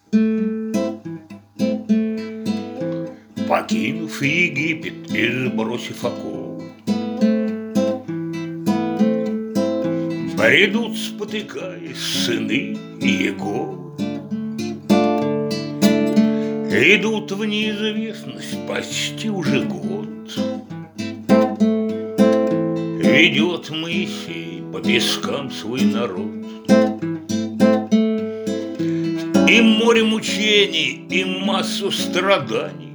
Покинув Египет и сбросив оковы, бредут, спотыкаясь, сыны Иеговы. Идут в неизвестность почти уже год. Ведет Моисей по пескам свой народ. И море мучений, и массу страданий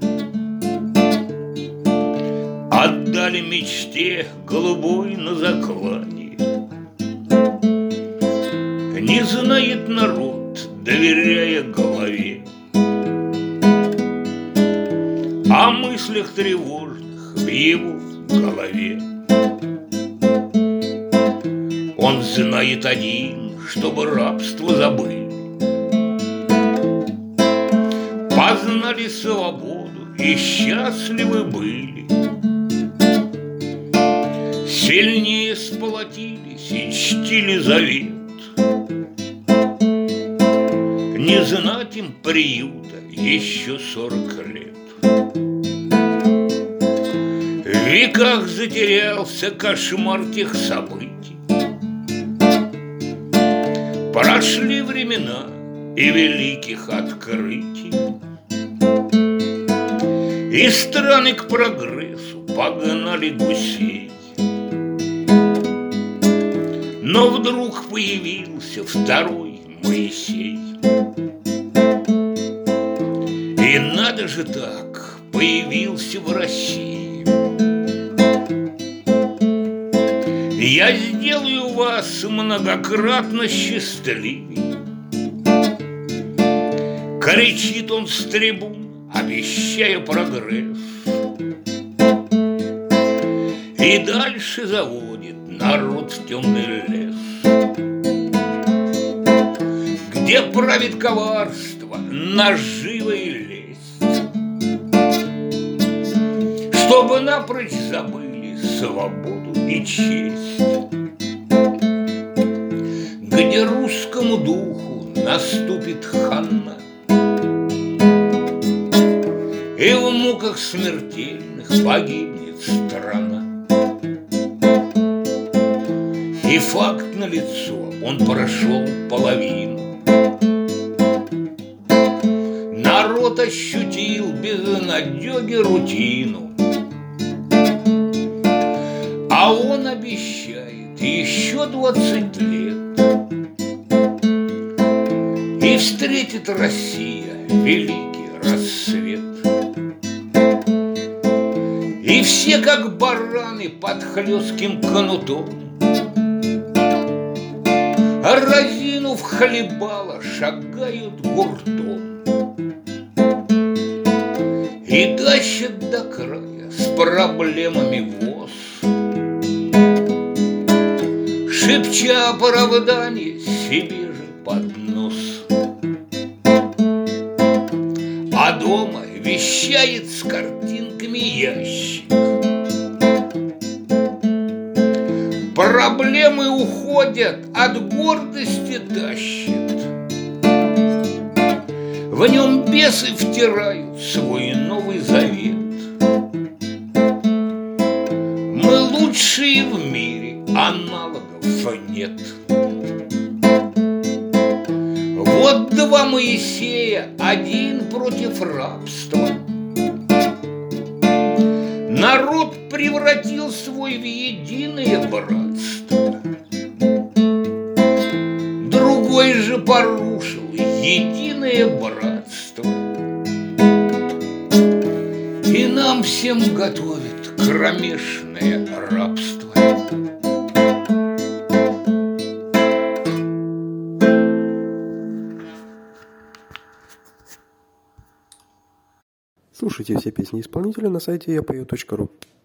отдали мечте голубой на заклане. Не знает народ, доверяя голове, о мыслях тревожных в его голове. Он знает один, чтобы рабство забыли, познали свободу и счастливы были. Сильнее сплотились и чтили завет. Не знать им приюта еще 40 лет. В веках затерялся кошмар тех событий. Прошли времена и великих открытий, и страны к прогрессу погнали гусей. Но вдруг появился второй Моисей. И надо же так, появился в России. Я сделаю вас многократно счастливей. Кричит он с трибун, обещая прогресс. И дальше заводит народ в темный лес, где правит коварство, нажива и лесть, чтобы напрочь забыли свободу и честь, где русскому духу наступит хана, и в муках смертельных погибнет страна. И факт налицо, он прошел половину. Народ ощутил безнадёги рутину, а он обещает еще 20 лет, и встретит Россия великий рассвет. И все, как бараны под хлестким кнутом, разинув хлебало, шагают гуртом и тащат до края с проблемами воз, шепча оправдание себе же под нос. А дома вещает с картинками ящик. Проблемы уходят, от гордости тащит. В нем бесы втирают свой новый завет. Мы лучшие в мире, аналогов нет. Вот два Моисея, один против рабства. Народ превратил свой в единое братство. Другой же порушил единое братство. И нам всем готовит кромешное рабство. Слушайте все песни исполнителя на сайте yapою.ru.